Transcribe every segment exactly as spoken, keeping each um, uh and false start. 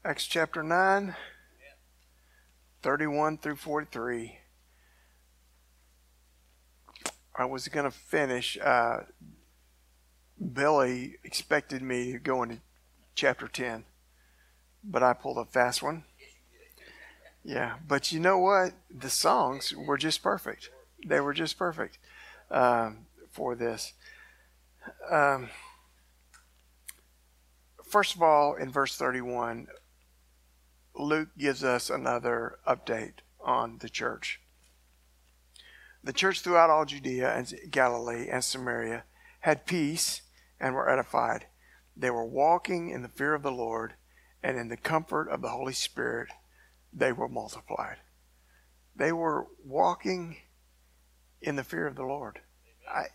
Acts chapter nine, thirty-one through forty-three. I was going to finish. Uh, Billy expected me to go into chapter ten, but I pulled a fast one. Yeah, but you know what? The songs were just perfect. They were just perfect um, for this. Um, first of all, in verse thirty-one, Luke gives us another update on the church. The church throughout all Judea and Galilee and Samaria had peace and were edified. They were walking in the fear of the Lord, and in the comfort of the Holy Spirit, they were multiplied. They were walking in the fear of the Lord. I,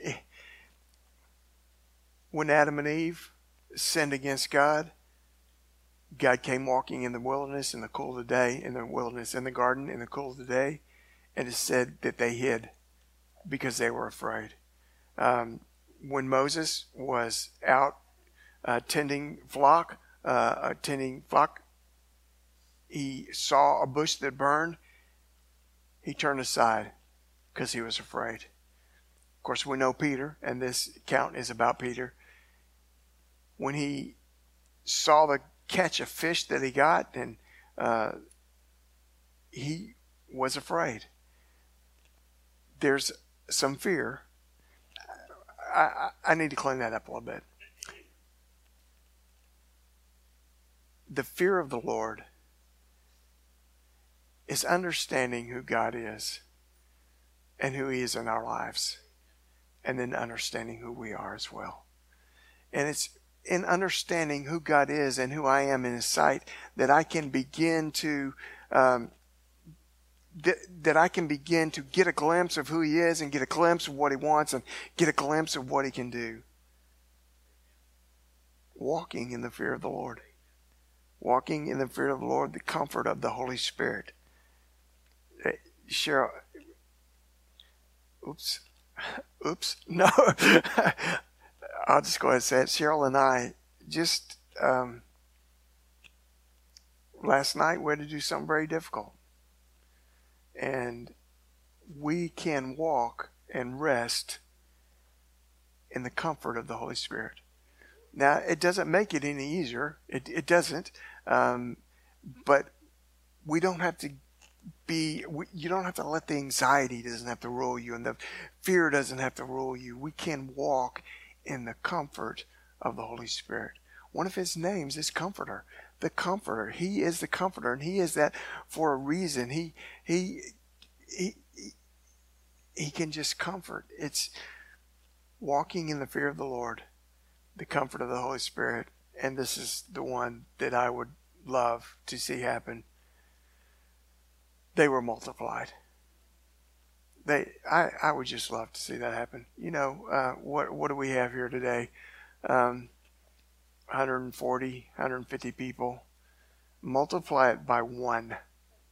when Adam and Eve sinned against God, God came walking in the wilderness in the cool of the day, in the wilderness, in the garden, in the cool of the day, and it said that they hid because they were afraid. Um, when Moses was out uh, tending flock, uh, tending flock, he saw a bush that burned. He turned aside because he was afraid. Of course, we know Peter, and this account is about Peter. When he saw the catch of fish that he got, and uh, he was afraid. There's some fear. I, I, I need to clean that up a little bit. The fear of the Lord is understanding who God is and who He is in our lives, and then understanding who we are as well. And it's in understanding who God is and who I am in His sight that I can begin to um, that, that I can begin to get a glimpse of who He is and get a glimpse of what He wants and get a glimpse of what He can do. Walking in the fear of the Lord. Walking in the fear of the Lord, the comfort of the Holy Spirit. Cheryl, oops, oops, no. I'll just go ahead and say it. Cheryl and I just, um, last night we had to do something very difficult. And we can walk and rest in the comfort of the Holy Spirit. Now, it doesn't make it any easier. It, it doesn't. Um, but we don't have to be, we, you don't have to let the anxiety doesn't have to rule you, and the fear doesn't have to rule you. We can walk in the comfort of the Holy Spirit. One of His names is Comforter. The Comforter. He is the Comforter, and He is that for a reason. He he he he can just comfort. It's walking in the fear of the Lord, the comfort of the Holy Spirit, and this is the one that I would love to see happen. They were multiplied. They, I, I would just love to see that happen. You know, uh, what what do we have here today? Um, one hundred forty, one hundred fifty people. Multiply it by one. one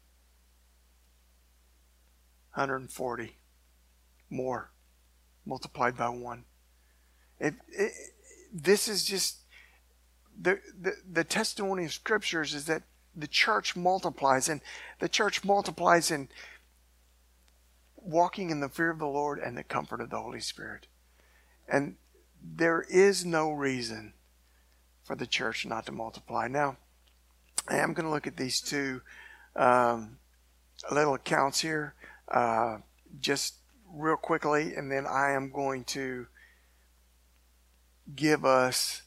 hundred forty more multiplied by one. It, it, this is just the, the the testimony of Scriptures is that the church multiplies, and the church multiplies in walking in the fear of the Lord and the comfort of the Holy Spirit. And there is no reason for the church not to multiply. Now, I am going to look at these two um, little accounts here uh, just real quickly, and then I am going to give us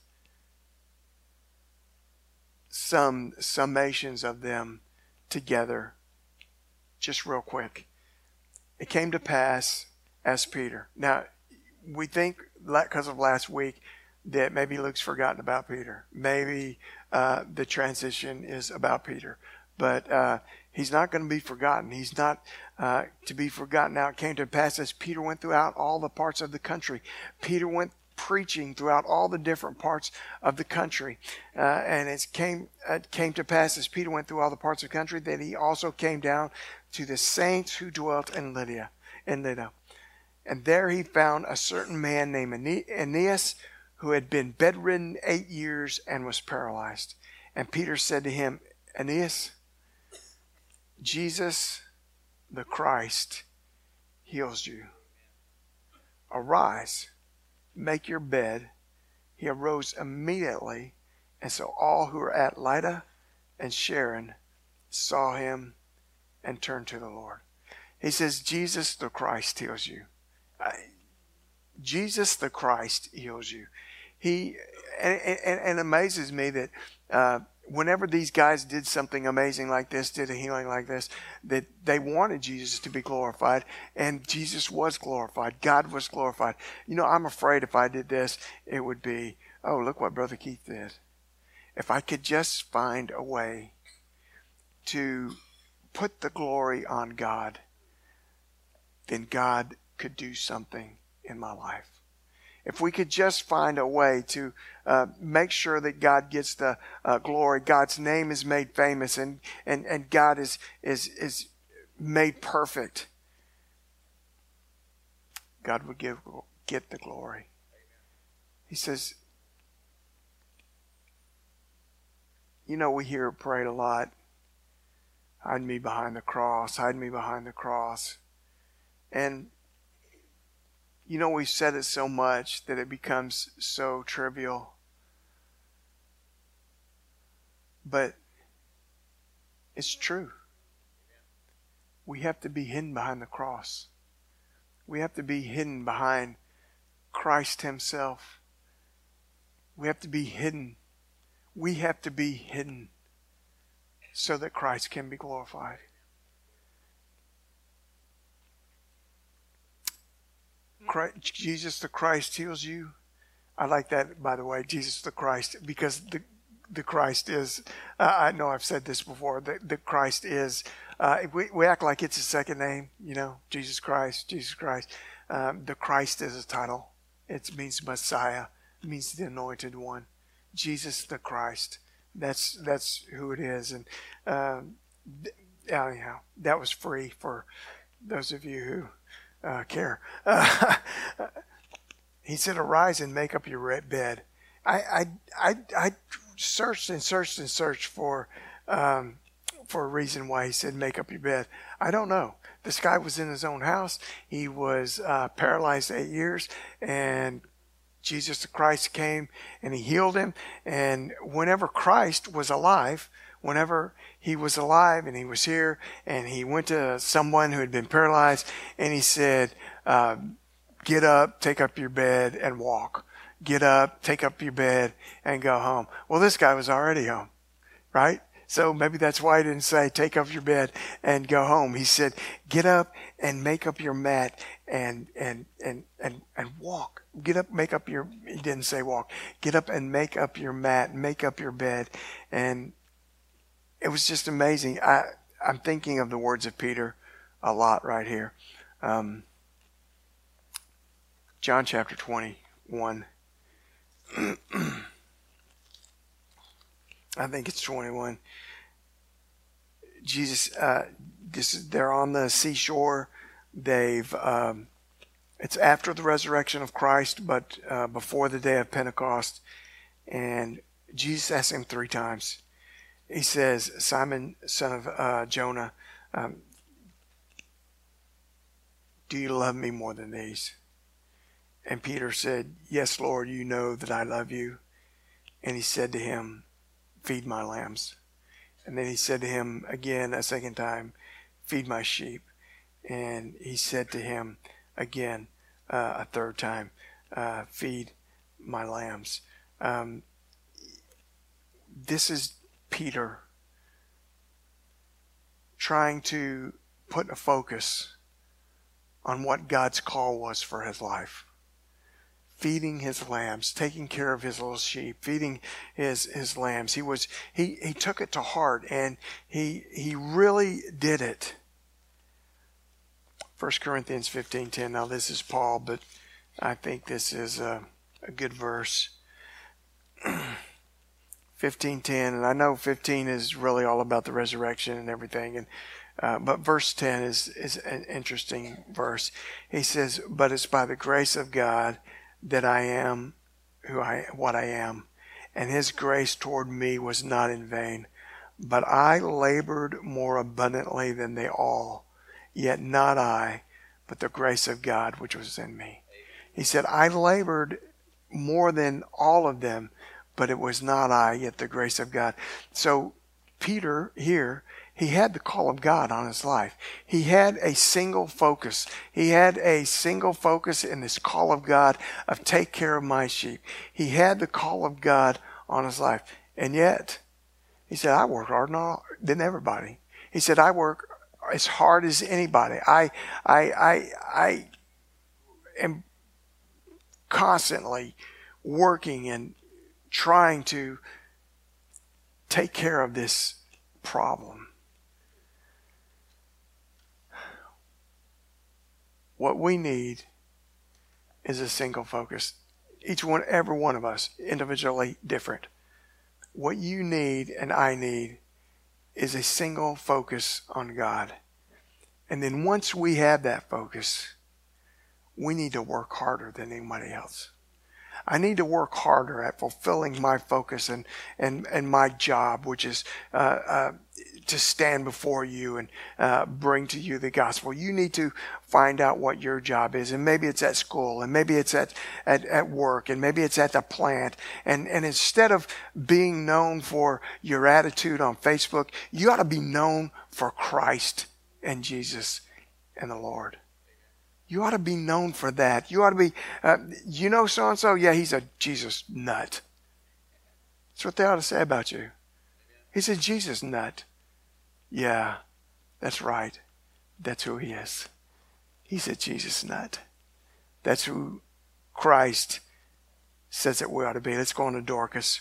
some summations of them together just real quick. It came to pass as Peter. Now, we think, because of last week, that maybe Luke's forgotten about Peter. Maybe uh, the transition is about Peter. But uh, he's not going to be forgotten. He's not uh, to be forgotten. Now, it came to pass as Peter went throughout all the parts of the country. Peter went preaching throughout all the different parts of the country. Uh, and it came, it came to pass as Peter went through all the parts of the country that he also came down to the saints who dwelt in Lydia, in Lydda. And there he found a certain man named Aeneas, who had been bedridden eight years and was paralyzed. And Peter said to him, Aeneas, Jesus the Christ heals you. Arise, make your bed. He arose immediately, and so all who were at Lydda and Sharon saw him and turned to the Lord. He says, Jesus the Christ heals you. I, Jesus the Christ heals you. He and, and, and amazes me that uh, whenever these guys did something amazing like this, did a healing like this, that they wanted Jesus to be glorified, and Jesus was glorified. God was glorified. You know, I'm afraid if I did this, it would be, oh, look what Brother Keith did. If I could just find a way to put the glory on God, then God could do something in my life. If we could just find a way to uh, make sure that God gets the uh, glory, God's name is made famous, and, and, and God is, is, is made perfect, God would give, get the glory. He says, you know, we hear it prayed a lot. Hide me behind the cross, hide me behind the cross. And you know, we've said it so much that it becomes so trivial. But it's true. We have to be hidden behind the cross. We have to be hidden behind Christ himself. We have to be hidden. We have to be hidden so that Christ can be glorified. Christ, Jesus the Christ heals you. I like that, by the way, Jesus the Christ, because the the Christ is, uh, I know I've said this before, the, the Christ is, uh, we, we act like it's a second name, you know, Jesus Christ, Jesus Christ. Um, the Christ is a title. It means Messiah. It means the anointed one. Jesus the Christ. That's that's who it is. And um, th- anyhow, that was free for those of you who Uh, care. Uh, he said, arise and make up your bed. I, I, I, I searched and searched and searched for, um, for a reason why he said, make up your bed. I don't know. This guy was in his own house. He was uh, paralyzed eight years, and Jesus Christ came and he healed him. And whenever Christ was alive, whenever he was alive and he was here and he went to someone who had been paralyzed and he said, uh, get up, take up your bed and walk. Get up, take up your bed and go home. Well, this guy was already home, right? So maybe that's why he didn't say take up your bed and go home. He said, get up and make up your mat and, and, and, and, and walk. Get up, make up your, he didn't say walk. Get up and make up your mat, make up your bed. And it was just amazing. I, I'm thinking of the words of Peter a lot right here. Um, John chapter twenty-one. I think it's twenty-one. Jesus, uh, this is, they're on the seashore. They've, um, it's after the resurrection of Christ, but uh, before the day of Pentecost. And Jesus asked him three times. He says, Simon, son of uh, Jonah, um, do you love me more than these? And Peter said, yes, Lord, you know that I love you. And he said to him, feed my lambs. And then he said to him again a second time, feed my sheep. And he said to him again uh, a third time, uh, feed my lambs. Um, this is Peter trying to put a focus on what God's call was for his life. Feeding his lambs, taking care of his little sheep, feeding his, his lambs. He was he, he took it to heart, and he he really did it. First Corinthians fifteen ten. Now this is Paul, but I think this is a, a good verse. fifteen ten, and I know fifteen is really all about the resurrection and everything, and uh, but verse ten is is an interesting verse. He says, "But it's by the grace of God that I am who I what I am, and his grace toward me was not in vain. But I labored more abundantly than they all, yet not I, but the grace of God which was in me. He said, I labored more than all of them, but it was not I, yet the grace of God. So Peter here, he had the call of God on his life. He had a single focus. He had a single focus in this call of God of take care of my sheep. He had the call of God on his life. And yet, he said, I work harder than everybody. He said, I work as hard as anybody. I, I, I, I am constantly working and trying to take care of this problem. What we need is a single focus. Each one, every one of us, individually different. What you need and I need is a single focus on God. And then once we have that focus, we need to work harder than anybody else. I need to work harder at fulfilling my focus and, and, and my job, which is uh, uh, to stand before you and uh, bring to you the gospel. You need to find out what your job is. And maybe it's at school, and maybe it's at, at, at work, and maybe it's at the plant. And, and instead of being known for your attitude on Facebook, you ought to be known for Christ and Jesus and the Lord. You ought to be known for that. You ought to be, uh, you know so-and-so? Yeah, he's a Jesus nut. That's what they ought to say about you. He's a Jesus nut. Yeah, that's right. That's who he is. He's a Jesus nut. That's who Christ says that we ought to be. Let's go on to Dorcas.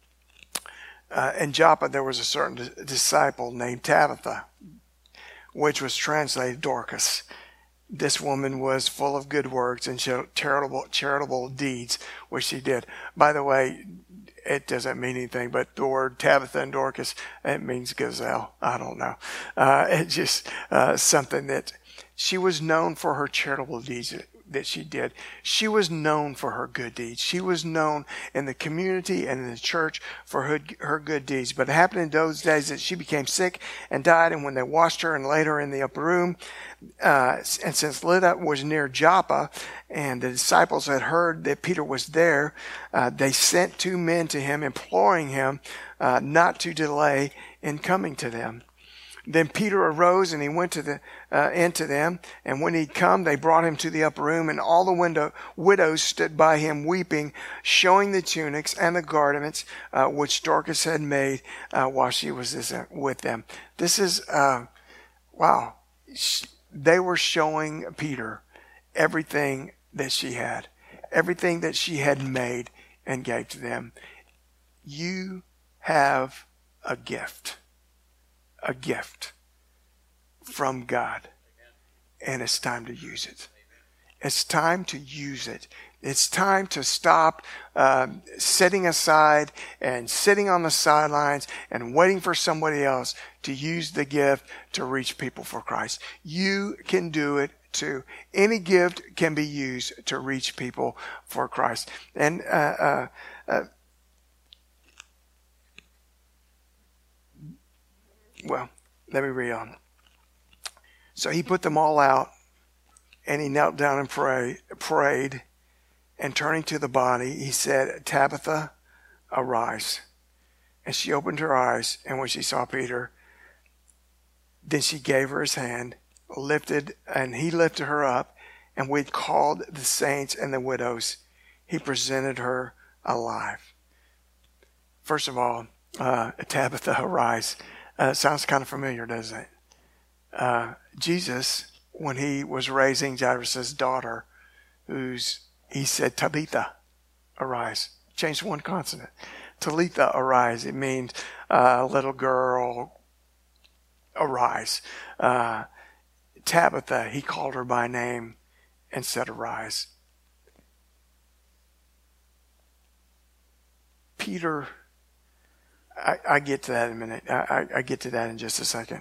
Uh, in Joppa, there was a certain d- disciple named Tabitha, which was translated Dorcas. This woman was full of good works and charitable charitable deeds, which she did. By the way, it doesn't mean anything, but the word Tabitha and Dorcas, it means gazelle. I don't know. Uh, it's just uh, something that she was known for her charitable deeds that she did. She was known for her good deeds. She was known in the community and in the church for her, her good deeds. But it happened in those days that she became sick and died. And when they washed her and laid her in the upper room, uh, and since Lydda was near Joppa, and the disciples had heard that Peter was there, uh, they sent two men to him, imploring him uh, not to delay in coming to them. Then Peter arose and he went to the uh, into them. And when he'd come, they brought him to the upper room. And all the window, widows stood by him weeping, showing the tunics and the garments uh, which Dorcas had made uh, while she was with them. This is, uh, wow. They were showing Peter everything that she had. Everything that she had made and gave to them. You have a gift. A gift from God, and it's time to use it. It's time to use it. It's time to stop um, sitting aside and sitting on the sidelines and waiting for somebody else to use the gift to reach people for Christ. You can do it too. Any gift can be used to reach people for Christ. And uh, uh, uh, Well, let me read on. So he put them all out, and he knelt down and pray, prayed, and turning to the body, he said, Tabitha, arise. And she opened her eyes, and when she saw Peter, then she gave her his hand, lifted, and he lifted her up, and we called the saints and the widows. He presented her alive. First of all, uh, Tabitha, arise. Uh, sounds kind of familiar, doesn't it? Uh, Jesus, when he was raising Jairus' daughter, who's he said, Talitha, arise. Changed one consonant. Talitha, arise. It means uh, little girl, arise. Uh, Tabitha, he called her by name and said, arise. Peter, I, I get to that in a minute. I, I, I get to that in just a second.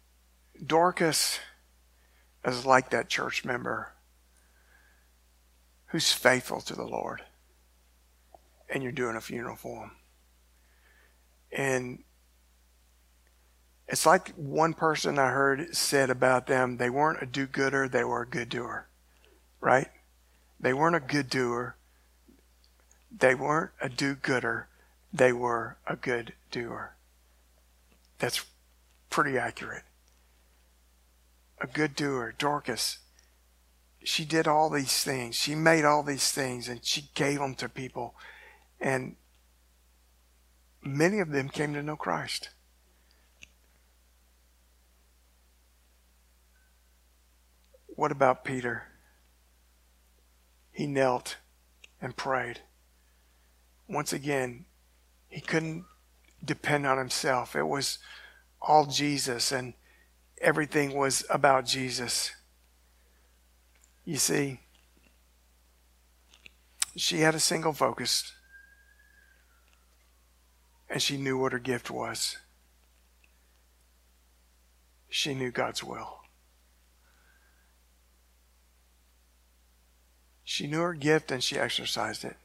Dorcas is like that church member who's faithful to the Lord, and you're doing a funeral for him. And it's like one person I heard said about them, they weren't a do-gooder, they were a good doer. Right? They weren't a good doer. They weren't a do-gooder. They were a good doer. That's pretty accurate. A good doer. Dorcas, she did all these things. She made all these things and she gave them to people. And many of them came to know Christ. What about Peter? He knelt and prayed. Once again, he couldn't depend on himself. It was all Jesus, and everything was about Jesus. You see, she had a single focus, and she knew what her gift was. She knew God's will. She knew her gift and she exercised it.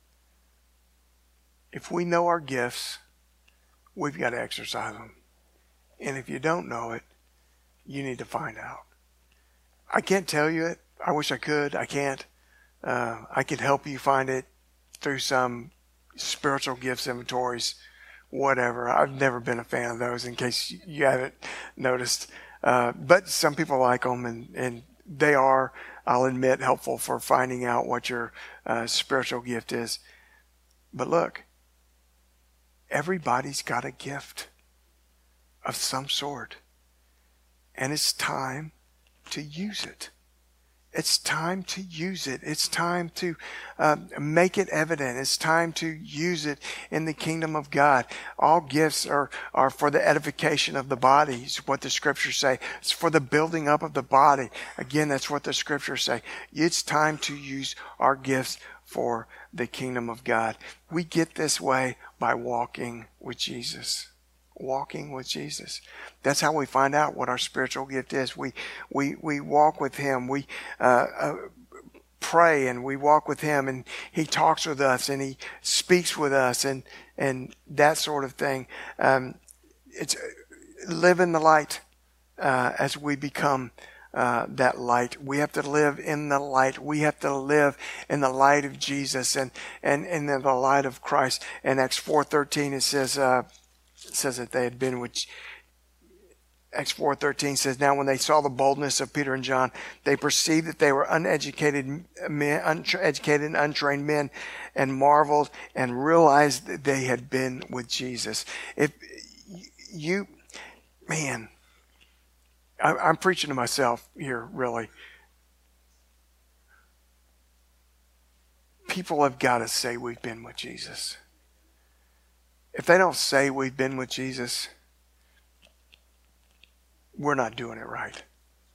If we know our gifts, we've got to exercise them. And if you don't know it, you need to find out. I can't tell you it. I wish I could. I can't. Uh, I could help you find it through some spiritual gifts inventories, whatever. I've never been a fan of those, in case you haven't noticed. Uh, but some people like them, and, and they are, I'll admit, helpful for finding out what your uh, spiritual gift is. But look, everybody's got a gift of some sort. And it's time to use it. It's time to use it. It's time to uh, make it evident. It's time to use it in the kingdom of God. All gifts are, are for the edification of the body, is what the scriptures say. It's for the building up of the body. Again, that's what the scriptures say. It's time to use our gifts for the kingdom of God. We get this way by walking with Jesus. Walking with Jesus. That's how we find out what our spiritual gift is. We we we walk with Him. We uh, uh, pray and we walk with Him, and He talks with us and He speaks with us, and and that sort of thing. Um, it's live in the light uh, as we become uh, that light. We have to live in the light. We have to live in the light of Jesus and and and in the light of Christ. In Acts four thirteen, it says. Uh, It says that they had been with, Acts four thirteen says, now when they saw the boldness of Peter and John, they perceived that they were uneducated men, uneducated and untrained men, and marveled and realized that they had been with Jesus. If you, man, I, I'm preaching to myself here, really. People have got to say we've been with Jesus. If they don't say we've been with Jesus, we're not doing it right.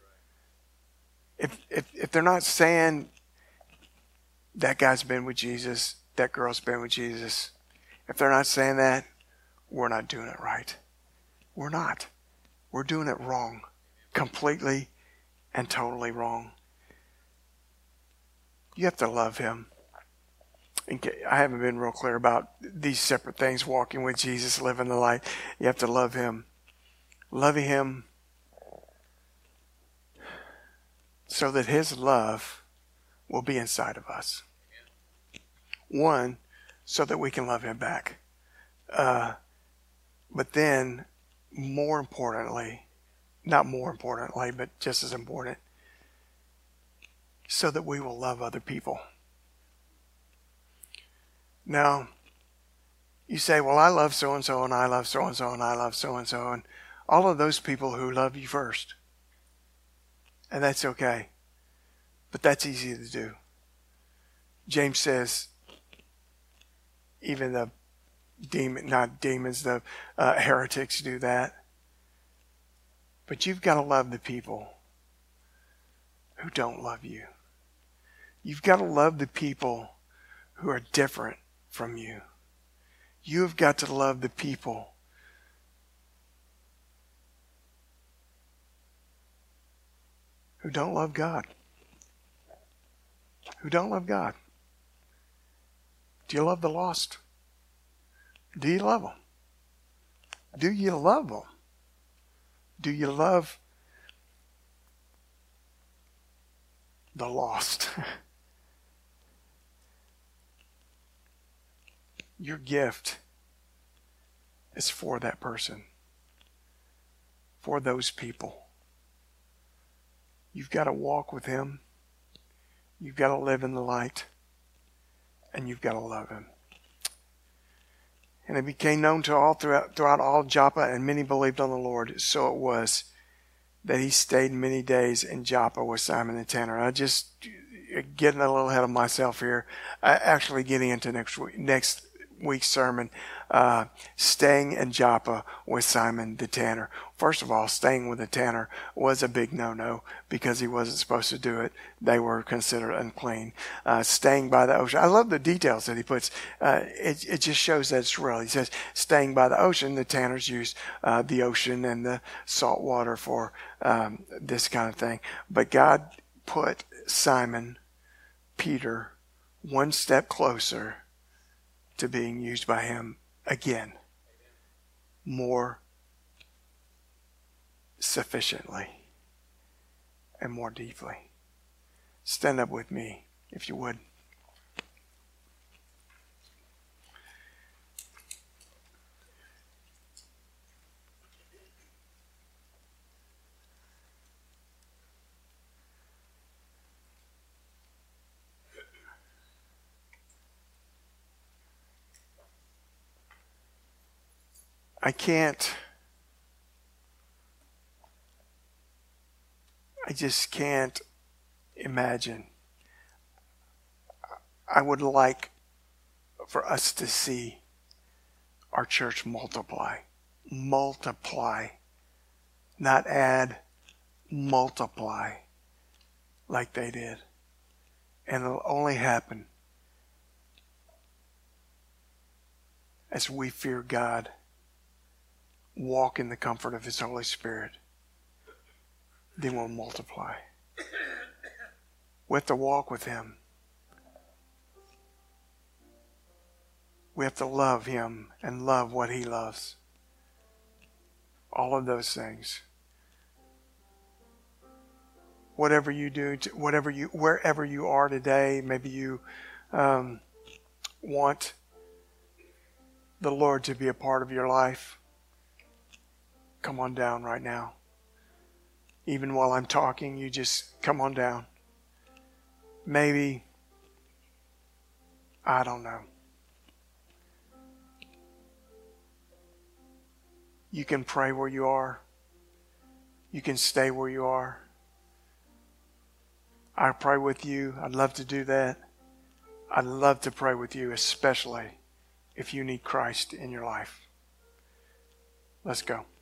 If if if they're not saying that guy's been with Jesus, that girl's been with Jesus, if they're not saying that, we're not doing it right. We're not. We're doing it wrong. Completely and totally wrong. You have to love Him. I haven't been real clear about these separate things. Walking with Jesus, living the light. You have to love Him. Loving Him so that His love will be inside of us. One, so that we can love Him back. Uh, but then, more importantly, not more importantly, but just as important, so that we will love other people. Now, you say, well, I love so-and-so, and I love so-and-so, and I love so-and-so, and all of those people who love you first. And that's okay. But that's easy to do. James says, even the demon, not demons, the uh, heretics do that. But you've got to love the people who don't love you. You've got to love the people who are different from you. You have got to love the people who don't love God. who don't love God. Do you love the lost? Do you love them? Do you love them? Do you love the lost? Your gift is for that person, for those people. You've got to walk with Him. You've got to live in the light. And you've got to love Him. And it became known to all throughout, throughout all Joppa, and many believed on the Lord. So it was that he stayed many days in Joppa with Simon the tanner. I just getting a little ahead of myself here. I actually getting into next week, next week's sermon, uh, staying in Joppa with Simon the tanner. First of all, staying with the tanner was a big no-no because he wasn't supposed to do it. They were considered unclean. Uh, staying by the ocean. I love the details that he puts. Uh, it, it just shows that it's real. He says, staying by the ocean, the tanners used uh, the ocean and the salt water for um, this kind of thing. But God put Simon Peter one step closer to being used by Him again, more sufficiently and more deeply. Stand up with me, if you would. I can't, I just can't imagine. I would like for us to see our church multiply. Multiply. Not add, multiply like they did. And it'll only happen as we fear God, walk in the comfort of His Holy Spirit. Then we'll multiply. We have to walk with Him. We have to love Him and love what He loves. All of those things. Whatever you do, to, whatever you, wherever you are today, maybe you um, want the Lord to be a part of your life. Come on down right now. Even while I'm talking, you just come on down. Maybe, I don't know. You can pray where you are. You can stay where you are. I pray with you. I'd love to do that. I'd love to pray with you, especially if you need Christ in your life. Let's go.